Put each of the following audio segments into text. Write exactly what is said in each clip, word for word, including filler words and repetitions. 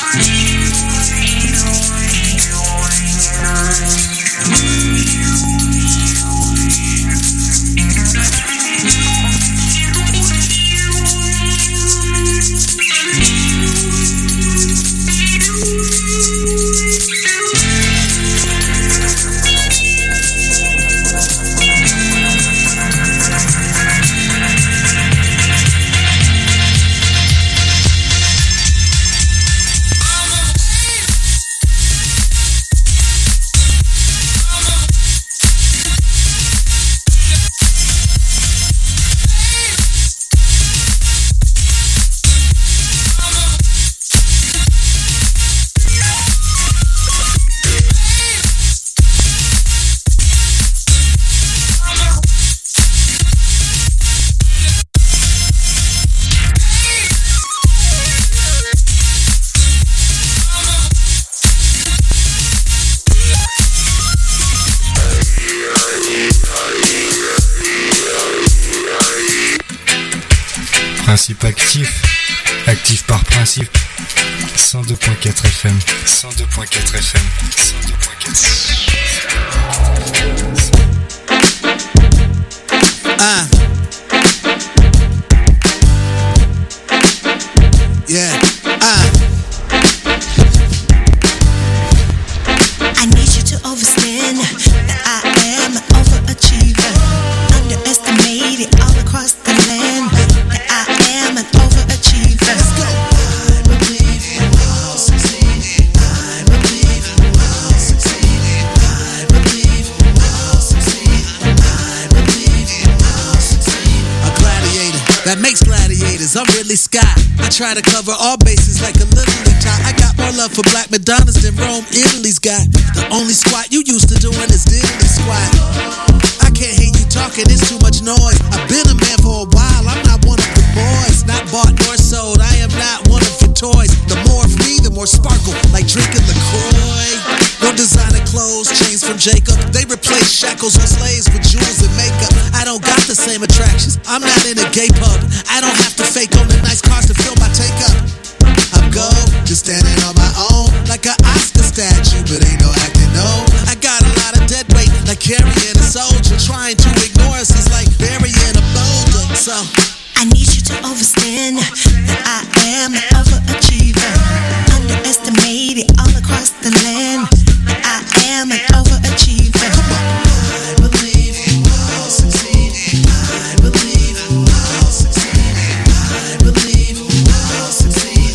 Principe actif, actif par principe. cent deux point quatre F M, cent deux point quatre F M, cent deux point quatre. Ah. Yeah. Ah. I need you to understand that I am an overachiever, underestimated all across the land. That I am an overachiever. Let's go. I believe you will succeed. I believe you will succeed. I believe you will succeed. I believe you will succeed. A gladiator that makes gladiators. I'm Ridley Scott. I try to cover all bases like a little league tie. I got more love for Black Madonnas than Rome, Italy's got. The only squat you used to doing is diddly squat. I can't hear you talking, it's too much noise. I've been a man for a while, I'm not one of the boys. Not bought nor sold, I am not one of your toys. The more of me, the more sparkle, like drinking LaCroix. No designer clothes, chains from Jacob. They replace shackles with slaves with jewels and makeup. I don't got the same attractions, I'm not in a gay pub. I don't have to fake on the nice cars to fill my take up. I'm go, just standing on my own, like an Oscar statue, but ain't no acting, no. I got a lot of dead weight, like carrying a soldier. Trying to ignore us is like burying a boulder. So I need you to understand that I am an overachiever, underestimated all across the land. That I am an overachiever. Come on. I believe you will succeed. I believe you will succeed. I believe you will succeed.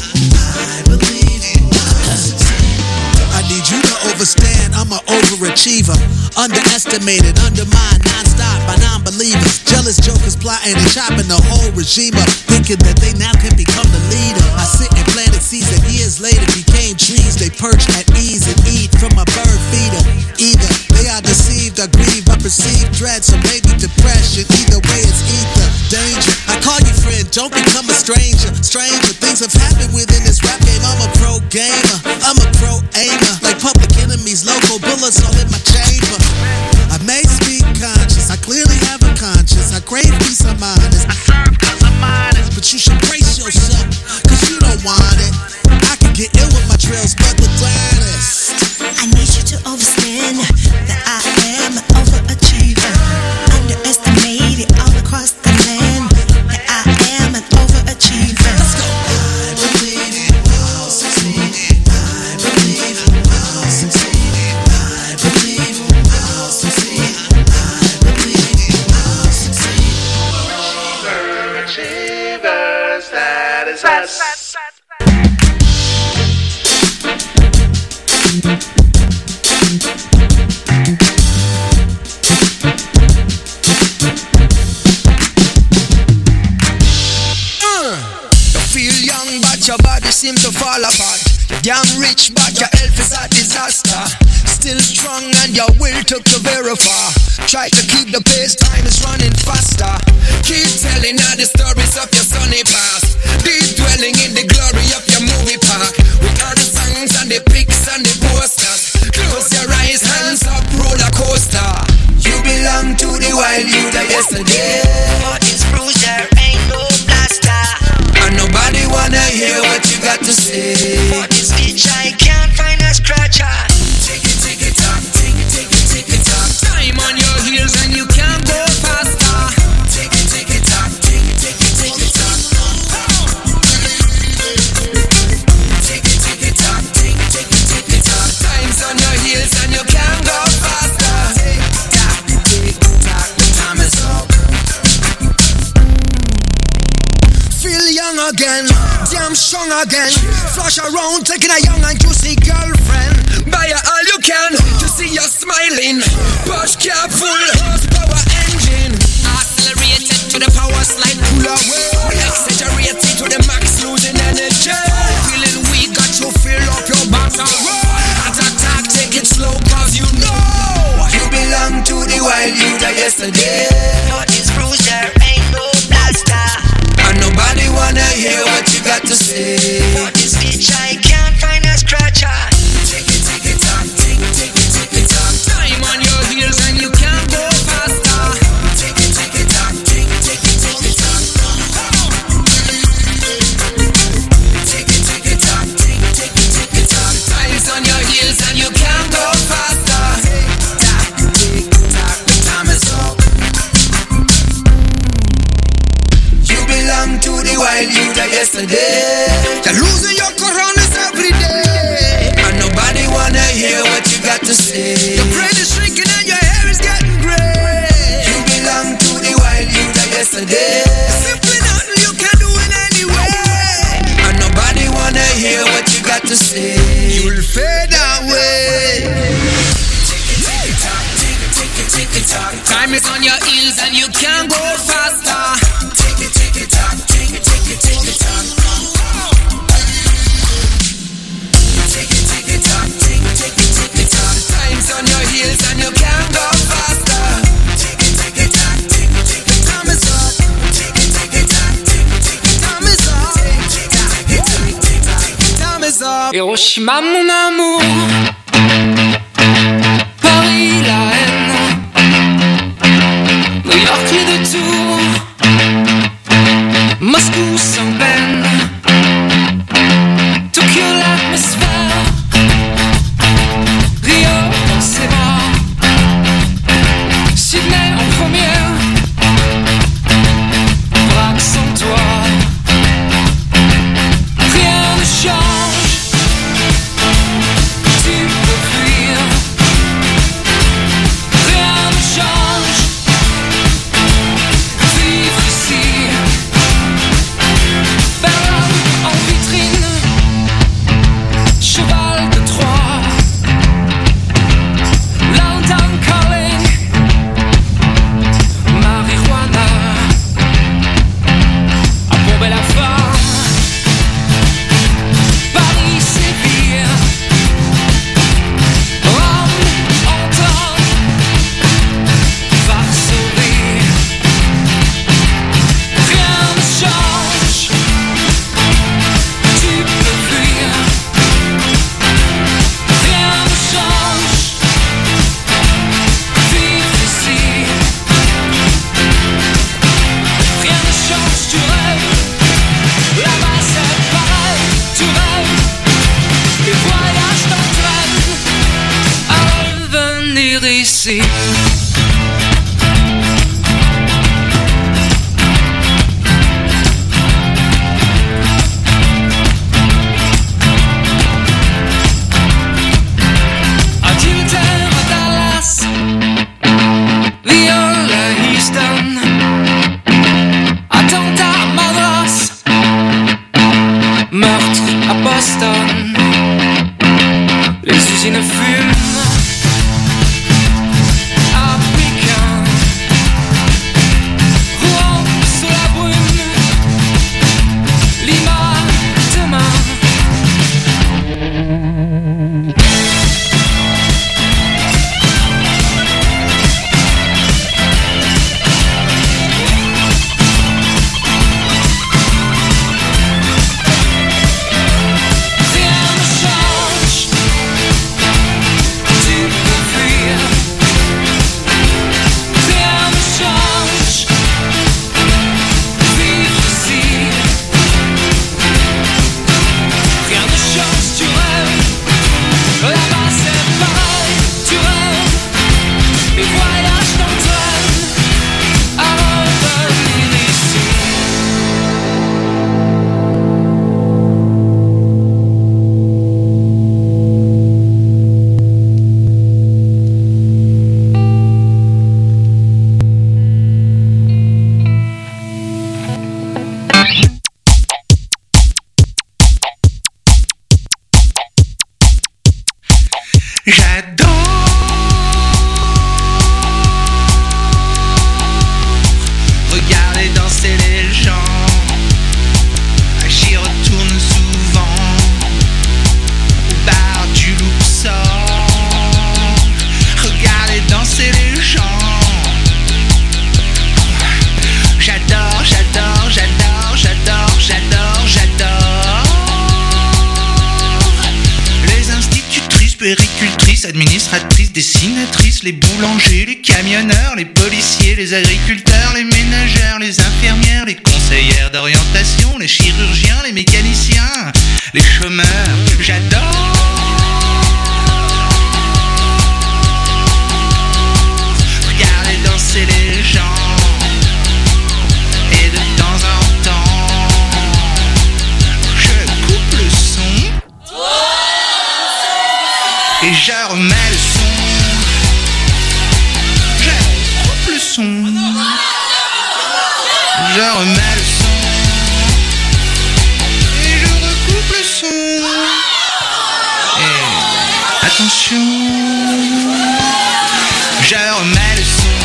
I believe you will succeed. I need you to understand I'm an overachiever, underestimated, undermined, non-stop by non-believers. Jealous jokers plotting and chopping the whole regime up, thinking that they now can become the leader. I sit and planted seeds that years later became trees. They perch at ease and eat from a bird feeder. Either they are deceived or grieve, I perceive dread, so maybe depression. Either way it's ether, danger. I call you friend, don't become a stranger. Stranger things have happened within this rap game. I'm a pro gamer, I'm a pro aimer. Like Public Enemies, local bullets all in my chamber. I may speak conscious, I clearly have a conscience. I crave peace of mind, I serve cause I'm honest. But you should brace yourself, cause you don't want it. I can get ill with my trails, but the dentist. I need you to understand that I am an overachiever, underestimated all across the land. That I am an overachiever. Let's go. I believe you will succeed. I believe you will succeed. I believe you will succeed. I believe you will succeed. Overachievers, that is us. Feel young but your body seem to fall apart. You're damn rich but your health is a disaster. Still strong and your will took you very far. Try to keep the pace, time is running faster. Keep telling all the stories of your sunny past. Deep dwelling in the glory of your movie park. With all the songs and the pics and the posters. Close your eyes, hands up, roller coaster. You belong to the wild youth of yesterday. But this bruiser ain't no blaster. And nobody wanna hear what you got to say. For this again. Flash around, taking a young and juicy girlfriend. Buy her all you can to see you smiling. Push car full horsepower engine. Accelerated to the power slide, pull away. Exaggerated to the max, losing energy. Feeling weak, got you fill up your bottom. At attack, take it slow, cause you know you belong to the wild youth of yesterday. No this bruiser, ain't no blaster. And nobody wanna hear what you got to say. For this bitch I can't find a scratcher. Take it, take it up, take it, take it, take it up. Time on your heels and you can't go faster. Take it, take it up, take it, take it, take it up. Take it, take it up, take it, take it, take it up. Time's on your heels and you can't go faster. Tick tock, tick tock, the time is up. You belong to the wild youth of yesterday. You're losing your coronas every day. And nobody wanna hear what you got to say. Your brain is shrinking and your hair is getting gray. You belong to the wild youth of yesterday. Simply nothing you can do in any way. And nobody wanna hear what you got to say. You'll fade away. Take it, take it, talk, take it, take it, take it, talk. Time is on your heels and you can't go faster. Take it, take it, talk, take it, take it, take it, talk. Take it, take it, talk, take it, take it, take it, talk. Time's on your heels and you can't go faster. Take it, take it, talk, take it, take it, time is up. Take it, take it, talk, take it, take it, time is up. Take it, take it, take it, take it, time is up. Hiroshima mon amour, Paris la haine, New York les deux tours, Moscou sans peine, Tokyo l'atmosphère, Rio dans ses bras, Sydney en première, Prague sans toi, rien ne change, tu peux fuir, rien ne change, vivre ici. Berlin en vitrine, cheval de Troie, London calling, marijuana, à bomber la femme, Paris, Séville, Rome, Anton, Varsovie, rien ne change. Tu peux fuir, rien ne change, vivre ici, rien ne change, tu rêves, là-bas c'est pareil, tu rêves, les voyages t'entraînent à revenir ici. Adultère à Dallas, viol à Houston, attentat à Madras, meurtre à Boston, les usines fument, à Pékin, Rouen sous la brume, Lima demain. Rien ne change, tu J'adore regarder danser les gens. J'y retourne souvent au bar du Luxor. Regarder danser les gens. J'adore, j'adore, j'adore, j'adore, j'adore, j'adore. Les institutrices, puéricultrices, administratrices, dessinatrices, les boulangers, les camionneurs, les policiers, les agriculteurs, les ménagères, les infirmières, les conseillères d'orientation, les chirurgiens, les mécaniciens, les chômeurs. J'adore regarder danser les gens. Et de temps en temps, je coupe le son et je remets le son. Je coupe le son, je remets le son et je recoupe le son. Et attention, je remets le son.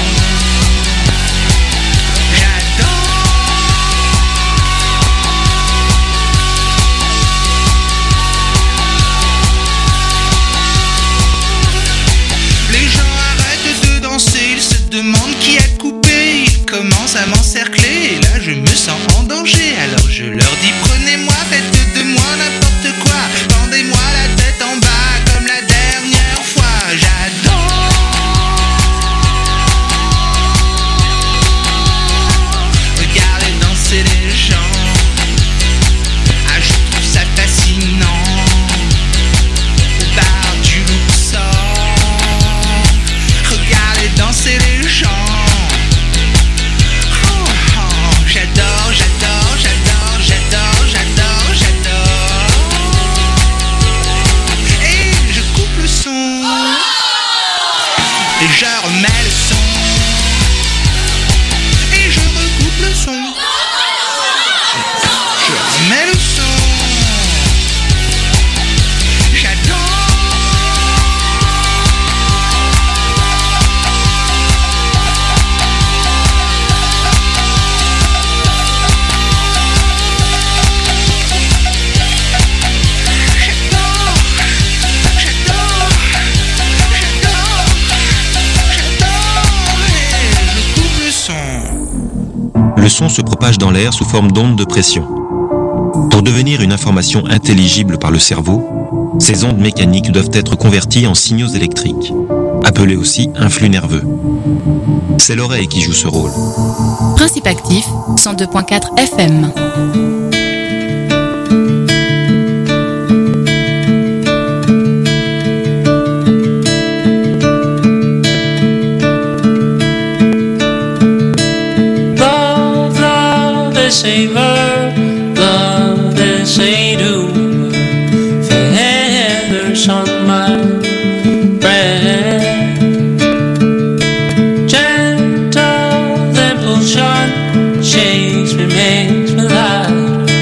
Demande qui a coupé, ils commencent à m'encercler. Et là je me sens en danger, alors je leur dis prenez-moi, faites de moi n'importe quoi. Tendez-moi la tête en bas comme la dernière fois. J'adore regarder danser les gens. Ah, je trouve ça fascinant au bar du Luxor. Regarder danser les gens. Oh, oh, j'adore, j'adore, j'adore, j'adore, j'adore, j'adore. Et je coupe le son et je remets le son et je recoupe le son. Je remets le son. Le son se propage dans l'air sous forme d'ondes de pression. Pour devenir une information intelligible par le cerveau, ces ondes mécaniques doivent être converties en signaux électriques, appelés aussi influx nerveux. C'est l'oreille qui joue ce rôle. Principe actif, cent deux virgule quatre F M. Savor, love is a doom. Feathers on my breath. Gentle impulsion shakes me, makes me laugh.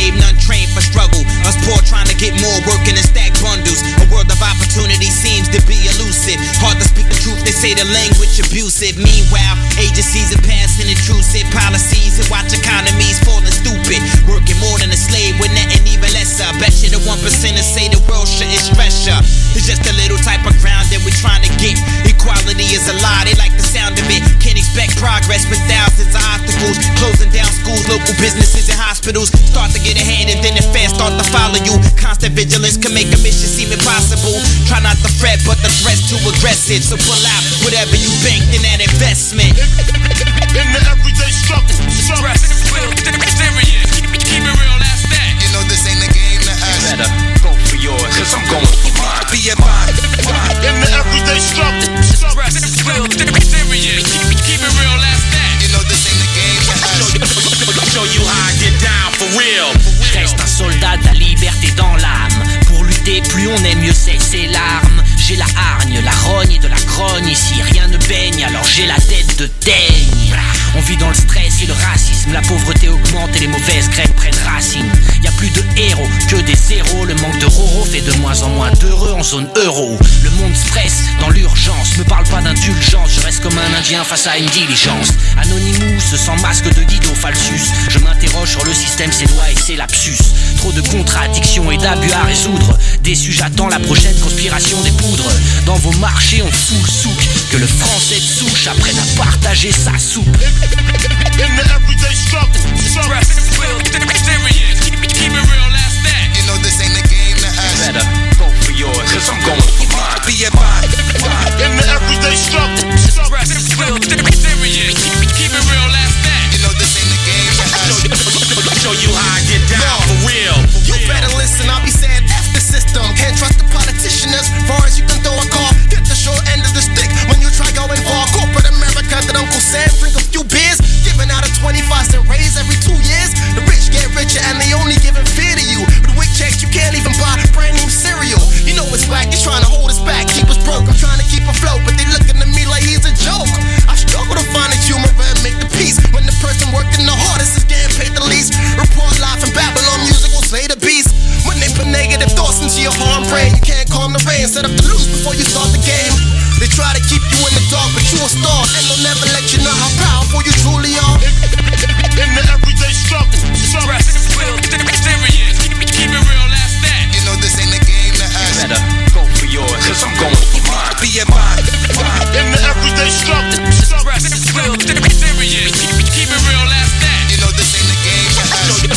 slave, none trained for struggle. Us poor trying to get more, working in stack bundles. A world of opportunity seems to be elusive. Hard to speak the truth, they say the language abusive. Meanwhile, agencies are passing intrusive policies and watch economies falling stupid. Working more than a slave with nothing even lesser. Bet you the one percenters say the world shouldn't stress ya. It's just a little type of ground that we're trying to get. Equality is a lie, they like the sound of it. Can't expect progress with thousands of obstacles. Closing down schools, local businesses and hospitals. Start to get ahead and then the fans start to follow you. Constant vigilance can make a mission seem impossible. Try not to fret, but the threat's too aggressive. So pull out whatever you banked in that investment. In the everyday struggle, stress, real, serious. Keep it real, that's that. You know this ain't the game to us. You better go for yours, cause I'm going for mine. Be a mine. In the everyday struggle, stress, real, serious. Keep it real, that's that. You know this ain't the game to us. Show you how I get down for real. Je reste un soldat de la liberté dans l'âme. Pour lutter, plus on aime, mieux c'est ses larmes. J'ai la hargne, la rogne et de la grogne. Ici rien ne baigne, alors j'ai la tête de teigne. On vit dans le stress et le racisme. La pauvreté augmente et les mauvaises graines prennent racine. Y'a plus de héros que des zéros. Le manque de roro fait de moins en moins d'heureux en zone euro. Le monde stresse dans l'urgence. Me parle pas d'indulgence, je reste comme un indien face à une diligence. Anonymous, sans masque de Guido Falsus. Je m'interroge sur le système, ses lois et ses lapsus. Trop de contradictions et d'abus à résoudre. Déçu, j'attends la prochaine conspiration des poudres. Dans vos marchés, on fout le souk. Que le français de souche apprenne à partager sa soupe. In the everyday struggle, stress, real, serious. Keep it real, that's that. You know this ain't the game to us. You better go for yours, cause I'm going for mine. Be a mine. In the everyday struggle, stress, real, serious. Keep it real, that's that. You know this ain't the game to us. Show you how I get down for real. You better listen, I'll be saying F the system. Can't trust the politicians. Far as you can throw a car, get the short end of the stick. When you try going far, corporate America, that Uncle Sam drink a few beers. Giving out a twenty-five cent raise every two years. The rich get richer and they only giving fear to you. With wick checks, you can't even buy brand name cereal. You know it's whack, you're trying to hold us back, keep us broke. I'm trying to keep afloat, but they looking at me like he's a joke. I struggle to find the humor and make the peace. When the person working the hardest is getting paid the least. Report live from Babylon, music will slay the beast. When they put negative thoughts into your harm brain, you can't calm the rain, set up to lose before you start the game. They try to keep you in the dark, but you a star, and they'll never let you know how powerful you truly are. In the everyday struggle, stress, real, serious. Keep it real, that's that. You know this ain't the game to us. You better go for yours, cause I'm going for mine. Be a mine. In the everyday struggle, stress, real, serious. Keep it real, that's that. You know this ain't the game to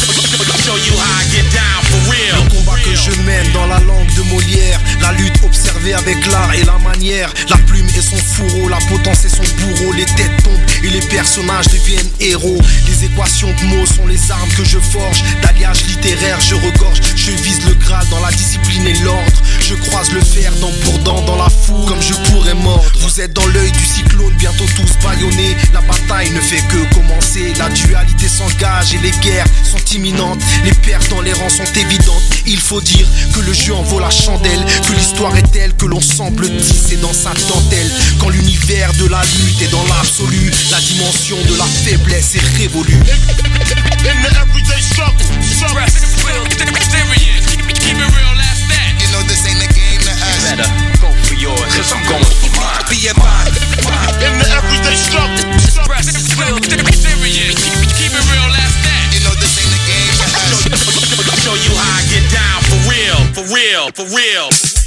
us. Show you how I get down for real. Le combat que je mène dans la langue de Molière, la lutte observée avec l'art et la manière, la plume et son fourreau, la potence et son bourreau, les têtes tombent et les personnages deviennent héros. Les équations de mots sont les armes que je forge, d'alliage littéraire je regorge, je vise le Graal dans la discipline et l'ordre, je croise le fer dent pour dent dans la foule, comme je pourrais mordre. Vous êtes dans l'œil du cyclone, bientôt tous bâillonnés, la bataille ne fait que commencer, la dualité s'engage et les guerres sont imminentes, les pertes dans les rangs sont évidentes. Il faut dire que le jeu en vaut la chandelle, que l'histoire est telle que l'on semble tisser dans sa dentelle. Quand l'univers de la lutte est dans l'absolu, la dimension de la faiblesse est révolue. In the everyday struggle, stress, real, serious. Keep it real, that's that. You know this ain't the game to us. You better go for yours, cause I'm going for mine. Be a mine. In the everyday struggle, stress, real, serious. Keep it real, that's that. You know this ain't the game to us. Show you how I get down for real, for real, for real.